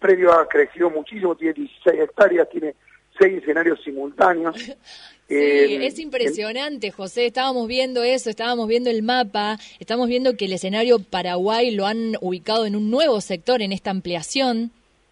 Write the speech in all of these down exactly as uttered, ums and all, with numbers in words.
predio ha crecido muchísimo, tiene dieciséis hectáreas, tiene seis escenarios simultáneos. Sí, eh, es impresionante, José, estábamos viendo eso, estábamos viendo el mapa, estamos viendo que el escenario Paraguay lo han ubicado en un nuevo sector, en esta ampliación.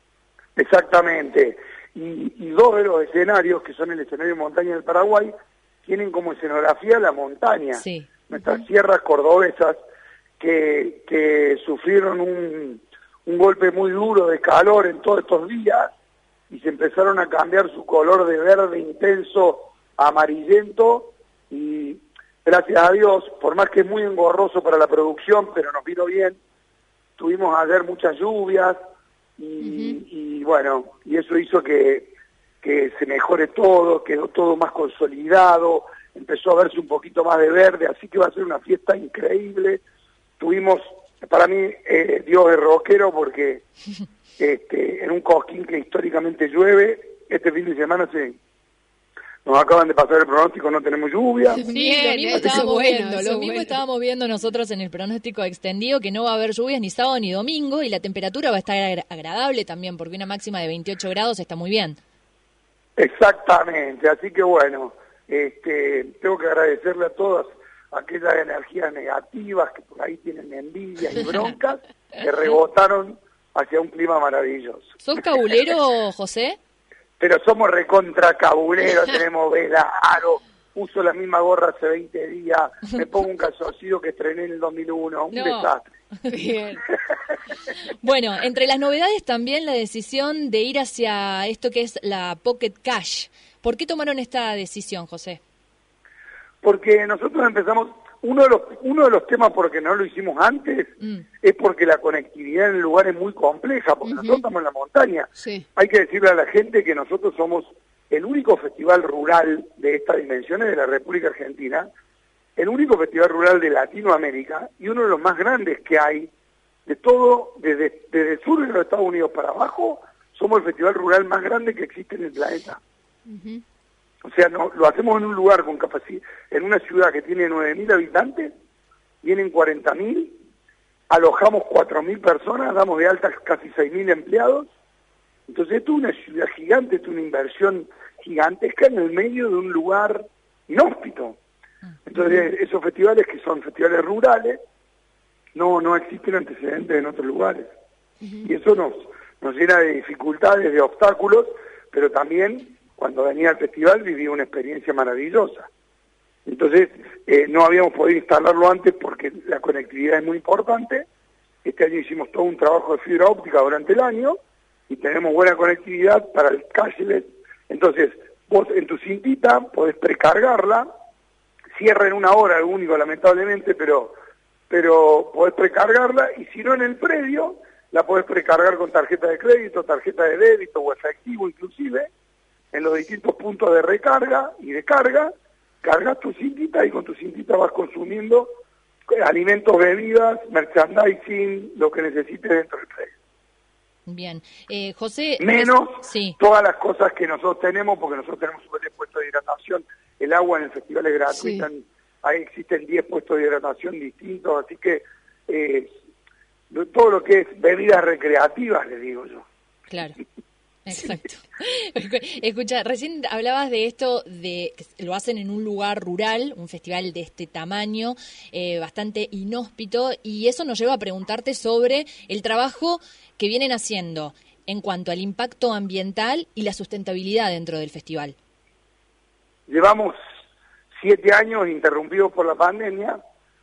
Exactamente, y, y dos de los escenarios, que son el escenario montaña del Paraguay, tienen como escenografía la montaña, sí. nuestras uh-huh. sierras cordobesas, que, que sufrieron un, un golpe muy duro de calor en todos estos días, y se empezaron a cambiar su color de verde intenso a amarillento, y gracias a Dios, por más que es muy engorroso para la producción, pero nos vino bien, tuvimos ayer muchas lluvias, y, uh-huh. y bueno, y eso hizo que, que se mejore todo, quedó todo más consolidado, empezó a verse un poquito más de verde, así que va a ser una fiesta increíble. Tuvimos, para mí, eh, Dios es rockero, porque este, en un Cosquín que históricamente llueve, este fin de semana se nos acaban de pasar el pronóstico, no tenemos lluvia. Sí, Bien, lo mismo eso estábamos bueno, viendo, eso lo mismo bueno. estábamos viendo nosotros en el pronóstico extendido, que no va a haber lluvias ni sábado ni domingo, y la temperatura va a estar agra- agradable también, porque una máxima de veintiocho grados está muy bien. Exactamente, así que bueno, este, tengo que agradecerle a todas aquellas energías negativas que por ahí tienen envidias y broncas, que rebotaron hacia un clima maravilloso. ¿Sos cabulero, José? Pero somos recontra cabuleros, tenemos vela, aro, uso la misma gorra hace veinte días, me pongo un calzoncillo que estrené en el dos mil uno, un No. desastre. Bien. Bueno, entre las novedades también la decisión de ir hacia esto que es la Pocket Cash. ¿Por qué tomaron esta decisión, José? Porque nosotros empezamos, uno de los uno de los temas por que no lo hicimos antes Mm. es porque la conectividad en el lugar es muy compleja, porque Uh-huh. nosotros estamos en la montaña. Sí. Hay que decirle a la gente que nosotros somos el único festival rural de estas dimensiones de la República Argentina, el único festival rural de Latinoamérica y uno de los más grandes que hay de todo, desde, desde el sur de los Estados Unidos para abajo, somos el festival rural más grande que existe en el planeta. Uh-huh. O sea, no, lo hacemos en un lugar con capacidad, en una ciudad que tiene nueve mil habitantes, vienen cuarenta mil, alojamos cuatro mil personas, damos de alta casi seis mil empleados. Entonces esto es una ciudad gigante, esto es una inversión gigantesca en el medio de un lugar inhóspito. Entonces esos festivales, que son festivales rurales, no, no existen antecedentes en otros lugares. Uh-huh. Y eso nos, nos llena de dificultades, de obstáculos, pero también cuando venía al festival vivía una experiencia maravillosa. Entonces eh, no habíamos podido instalarlo antes porque la conectividad es muy importante. Este año hicimos todo un trabajo de fibra óptica durante el año y tenemos buena conectividad para el cashless. Entonces vos en tu cintita podés precargarla, cierra en una hora, el único lamentablemente, pero pero podés precargarla, y si no en el predio, la podés precargar con tarjeta de crédito, tarjeta de débito o efectivo inclusive, en los distintos puntos de recarga y de carga, cargas tu cintita y con tu cintita vas consumiendo alimentos, bebidas, merchandising, lo que necesites dentro del predio. Bien. Eh, José... Menos sí. todas las cosas que nosotros tenemos, porque nosotros tenemos un puesto de hidratación, el agua en el festival es gratuita, sí. Ahí existen diez puestos de hidratación distintos, así que eh, todo lo que es bebidas recreativas, le digo yo. Claro, exacto. Escucha, recién hablabas de esto, de que lo hacen en un lugar rural, un festival de este tamaño, eh, bastante inhóspito, y eso nos lleva a preguntarte sobre el trabajo que vienen haciendo en cuanto al impacto ambiental y la sustentabilidad dentro del festival. Llevamos siete años interrumpidos por la pandemia,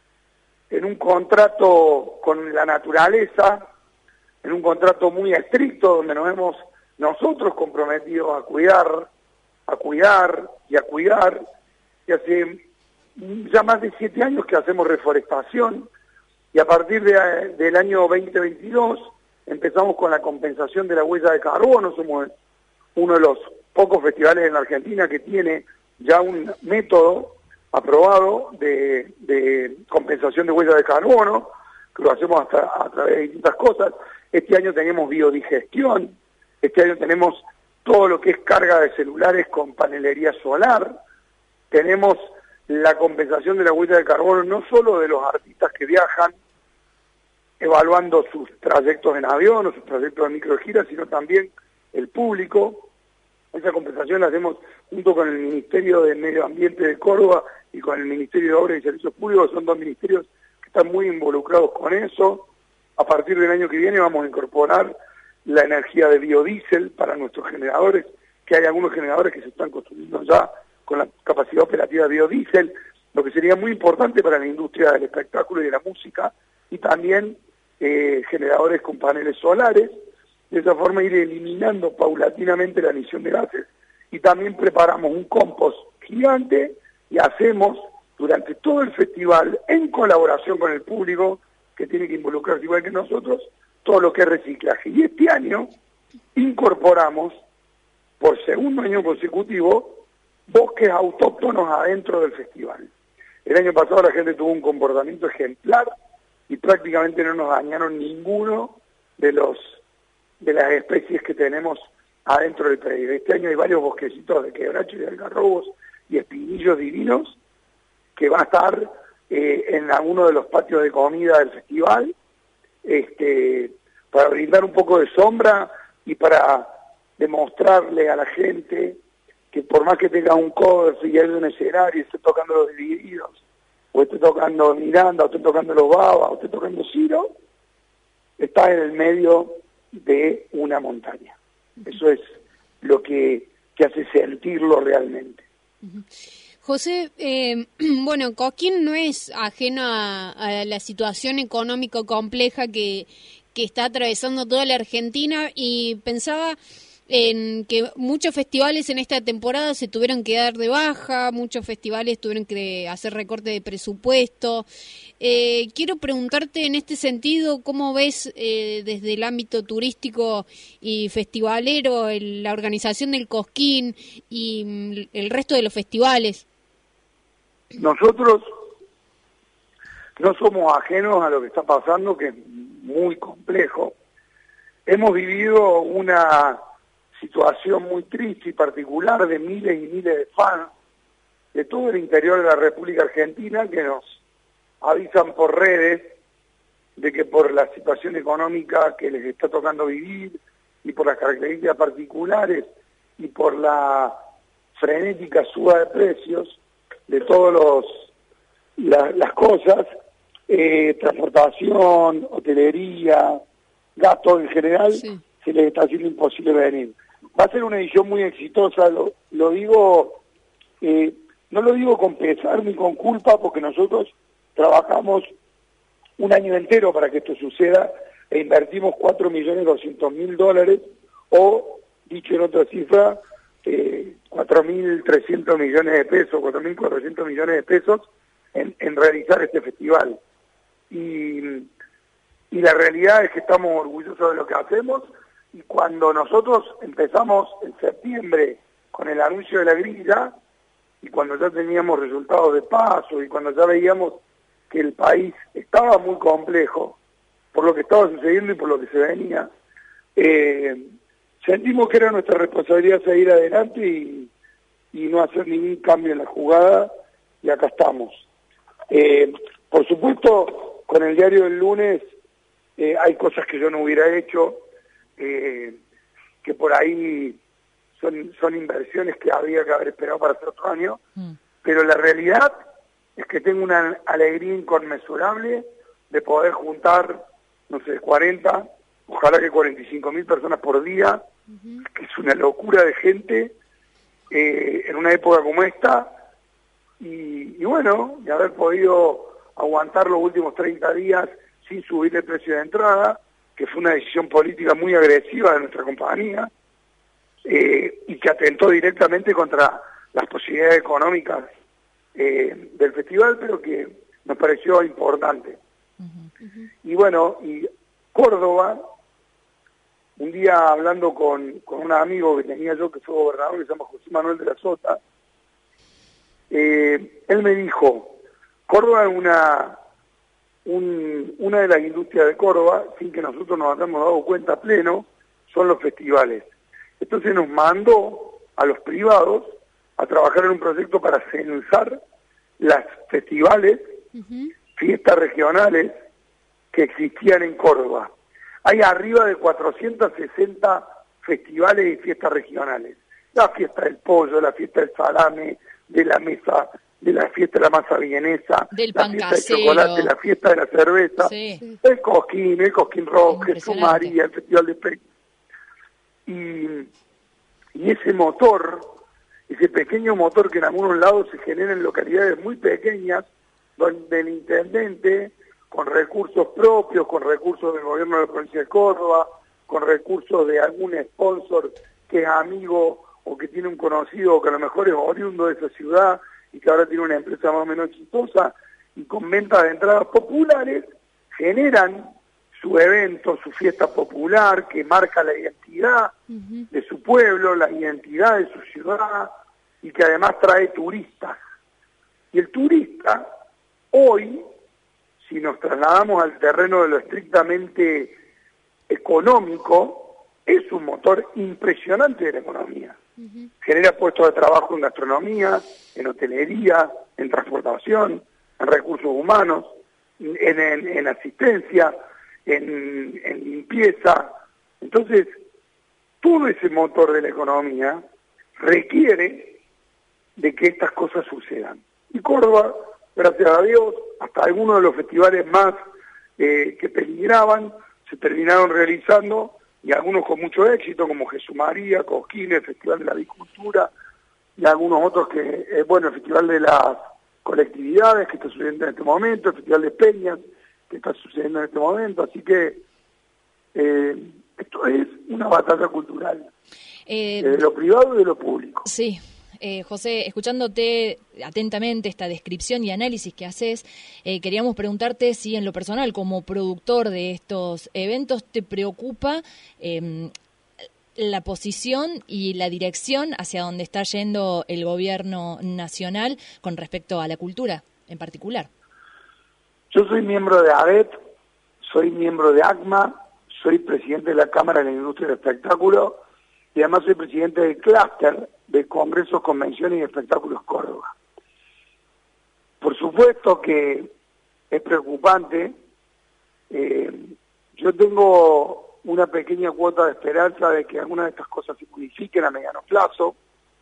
en un contrato con la naturaleza, en un contrato muy estricto donde nos hemos nosotros comprometido a cuidar, a cuidar y a cuidar, y hace ya más de siete años que hacemos reforestación, y a partir de, del año veinte veintidós empezamos con la compensación de la huella de carbono. Somos uno de los pocos festivales en la Argentina que tiene ya un método aprobado de, de compensación de huella de carbono, que lo hacemos hasta a través de distintas cosas. Este año tenemos biodigestión, este año tenemos todo lo que es carga de celulares con panelería solar, tenemos la compensación de la huella de carbono no solo de los artistas que viajan evaluando sus trayectos en avión o sus trayectos de microgira, sino también el público. Esa compensación la hacemos junto con el Ministerio de Medio Ambiente de Córdoba y con el Ministerio de Obras y Servicios Públicos. Son dos ministerios que están muy involucrados con eso. A partir del año que viene vamos a incorporar la energía de biodiesel para nuestros generadores, que hay algunos generadores que se están construyendo ya con la capacidad operativa de biodiesel, lo que sería muy importante para la industria del espectáculo y de la música, y también eh, generadores con paneles solares, de esa forma ir eliminando paulatinamente la emisión de gases. Y también preparamos un compost gigante y hacemos durante todo el festival, en colaboración con el público, que tiene que involucrarse igual que nosotros, todo lo que es reciclaje. Y este año incorporamos, por segundo año consecutivo, bosques autóctonos adentro del festival. El año pasado la gente tuvo un comportamiento ejemplar y prácticamente no nos dañaron ninguno de los de las especies que tenemos adentro del predio. Este año hay varios bosquecitos de quebracho y de algarrobos y espinillos divinos que va a estar eh, en alguno de los patios de comida del festival, este, para brindar un poco de sombra y para demostrarle a la gente que por más que tenga un cover y haya un escenario y esté tocando los Divididos, o esté tocando Miranda, o esté tocando los Baba, o esté tocando Ciro, está en el medio de una montaña. Eso es lo que, que hace sentirlo realmente. José, eh, bueno, Cosquín no es ajeno a, a la situación económico compleja que, que está atravesando toda la Argentina, y pensaba en que muchos festivales en esta temporada se tuvieron que dar de baja, muchos festivales tuvieron que hacer recorte de presupuesto. Eh, quiero preguntarte en este sentido, ¿cómo ves eh, desde el ámbito turístico y festivalero el, la organización del Cosquín y mm, el resto de los festivales? Nosotros no somos ajenos a lo que está pasando, que es muy complejo. Hemos vivido una situación muy triste y particular de miles y miles de fans de todo el interior de la República Argentina que nos avisan por redes de que por la situación económica que les está tocando vivir y por las características particulares y por la frenética suba de precios de todos los la, las cosas, eh, transportación, hotelería, gastos en general, sí, se les está haciendo imposible venir. Va a ser una edición muy exitosa, lo, lo digo, eh, no lo digo con pesar ni con culpa, porque nosotros trabajamos un año entero para que esto suceda e invertimos cuatro millones doscientos mil dólares, o, dicho en otra cifra, eh, cuatro mil trescientos millones de pesos, cuatro mil cuatrocientos millones de pesos en, en realizar este festival. Y, y la realidad es que estamos orgullosos de lo que hacemos. Y cuando nosotros empezamos en septiembre con el anuncio de la grilla, y cuando ya teníamos resultados de paso, y cuando ya veíamos que el país estaba muy complejo, por lo que estaba sucediendo y por lo que se venía, eh, sentimos que era nuestra responsabilidad seguir adelante y, y no hacer ningún cambio en la jugada, y acá estamos. Eh, por supuesto, con el diario del lunes eh, hay cosas que yo no hubiera hecho, Eh, que por ahí son, son inversiones que había que haber esperado para hacer otro año, mm. pero la realidad es que tengo una alegría inconmensurable de poder juntar, no sé, cuarenta, ojalá que cuarenta y cinco mil personas por día, uh-huh. que es una locura de gente eh, en una época como esta, y, y bueno, de haber podido aguantar los últimos treinta días sin subir el precio de entrada, que fue una decisión política muy agresiva de nuestra compañía, eh, y que atentó directamente contra las posibilidades económicas eh, del festival, pero que nos pareció importante. Uh-huh, uh-huh. Y bueno, y Córdoba, un día hablando con, con un amigo que tenía yo, que fue gobernador, que se llama José Manuel de la Sota, eh, él me dijo, Córdoba es una... Un, una de las industrias de Córdoba, sin que nosotros nos hayamos dado cuenta pleno, son los festivales. Entonces nos mandó a los privados a trabajar en un proyecto para censar las festivales, uh-huh. fiestas regionales que existían en Córdoba. Hay arriba de cuatrocientos sesenta festivales y fiestas regionales. La fiesta del pollo, la fiesta del salame, de la mesa, de la fiesta de la masa vienesa, del la pan fiesta casero, del chocolate, la fiesta de la cerveza, sí. el Cosquín, el Cosquín Rock, Jesús María, el Festival de Pe... Y, y ese motor, ese pequeño motor que en algunos lados se genera en localidades muy pequeñas, donde el intendente, con recursos propios, con recursos del gobierno de la provincia de Córdoba, con recursos de algún sponsor que es amigo o que tiene un conocido o que a lo mejor es oriundo de esa ciudad y que ahora tiene una empresa más o menos exitosa y con venta de entradas populares, generan su evento, su fiesta popular que marca la identidad uh-huh. de su pueblo, la identidad de su ciudad y que además trae turistas. Y el turista, hoy, si nos trasladamos al terreno de lo estrictamente económico, es un motor impresionante de la economía. Uh-huh. Genera puestos de trabajo en gastronomía, en hotelería, en transportación, en recursos humanos, en, en, en asistencia, en, en limpieza. Entonces, todo ese motor de la economía requiere de que estas cosas sucedan. Y Córdoba, gracias a Dios, hasta algunos de los festivales más eh, que peligraban, se terminaron realizando, y algunos con mucho éxito, como Jesús María, Cosquín, el Festival de la Agricultura, y algunos otros que, eh, bueno, el Festival de las Colectividades, que está sucediendo en este momento, el Festival de Peñas, que está sucediendo en este momento, así que eh, esto es una batalla cultural, eh, de lo privado y de lo público. Sí. Eh, José, escuchándote atentamente esta descripción y análisis que haces, eh, queríamos preguntarte si en lo personal, como productor de estos eventos, te preocupa eh, la posición y la dirección hacia donde está yendo el gobierno nacional con respecto a la cultura en particular. Yo soy miembro de ADET, soy miembro de ACMA, soy presidente de la Cámara de la Industria del Espectáculo y además soy presidente del clúster de Congresos, Convenciones y Espectáculos Córdoba. Por supuesto que es preocupante. Eh, yo tengo una pequeña cuota de esperanza de que algunas de estas cosas se modifiquen a mediano plazo,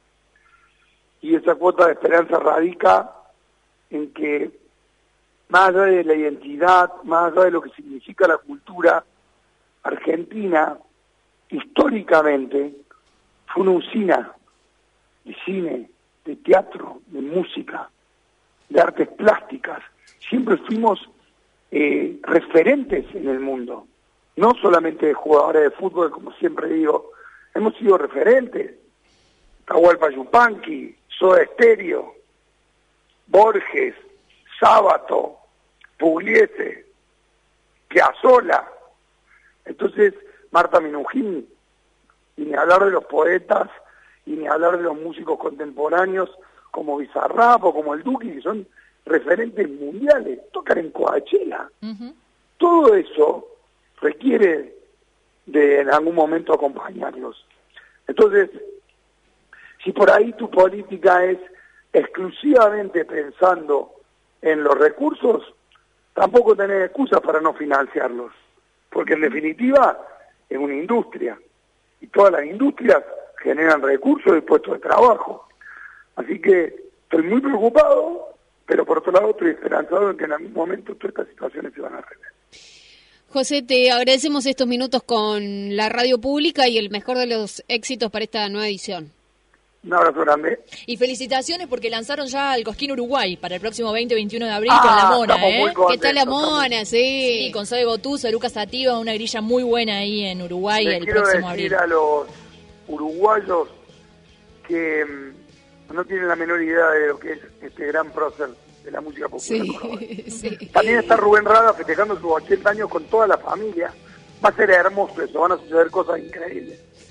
y esa cuota de esperanza radica en que, más allá de la identidad, más allá de lo que significa la cultura, Argentina, históricamente, fue una usina de cine, de teatro, de música, de artes plásticas. Siempre fuimos eh, referentes en el mundo, no solamente de jugadores de fútbol, como siempre digo, hemos sido referentes. Atahualpa Yupanqui, Soda Stereo, Borges, Sábato, Pugliese, Piazzolla. Entonces, Marta Minujín, y ni hablar de los poetas, y ni hablar de los músicos contemporáneos como Bizarrap o como el Duki, que son referentes mundiales, tocan en Coachella. Uh-huh. Todo eso requiere de en algún momento acompañarlos. Entonces, si por ahí tu política es exclusivamente pensando en los recursos, tampoco tenés excusas para no financiarlos, porque en definitiva es una industria, y todas las industrias generan recursos y puestos de trabajo. Así que estoy muy preocupado, pero por otro lado estoy esperanzado en que en algún momento todas estas situaciones se van a arreglar. José, te agradecemos estos minutos con la radio pública y el mejor de los éxitos para esta nueva edición. Un abrazo grande. Y felicitaciones porque lanzaron ya el Cosquín Uruguay para el próximo veinte y veintiuno de abril ah, con La Mona, ¿eh? Contentos, ¿Qué tal La Mona? Sí. Sí, con Zoe Botuso, Lucas Sativa, una grilla muy buena ahí en Uruguay Le el quiero próximo decir abril. A los uruguayos que mmm, no tienen la menor idea de lo que es este gran prócer de la música popular. Sí, sí. También está Rubén Rada festejando sus ochenta años con toda la familia. Va a ser hermoso eso, van a suceder cosas increíbles.